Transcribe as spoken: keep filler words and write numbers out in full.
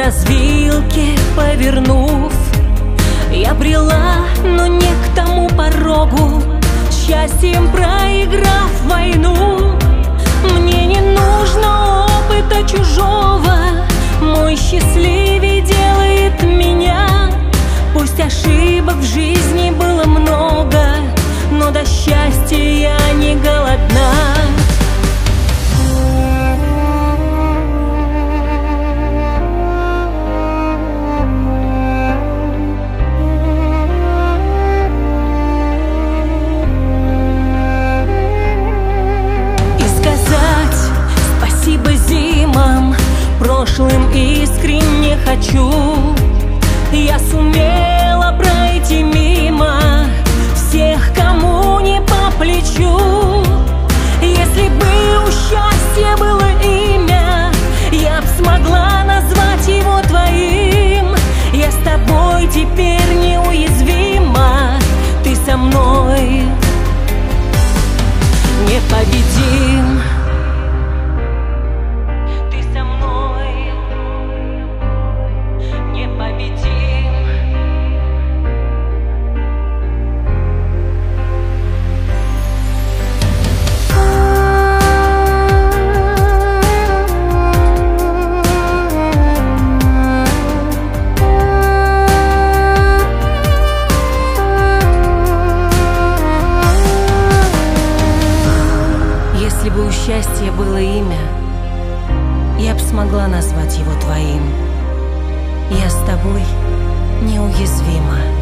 развилке повернув, я брела, но не к тому порогу, счастьем проиграв войну. Мне не нужно опыта чужого, мой счастливее делает меня. Пусть ошибок в жизни было много, но до счастья я не голодна. Прошлым искренне хочу, я сумела пройти мимо всех, кому не по плечу. Если бы у счастья было имя, я б смогла назвать его твоим. Я с тобой теперь неуязвима, ты со мной непобедим. Если бы у счастья было имя, я б смогла назвать его твоим. Я с тобой неуязвима.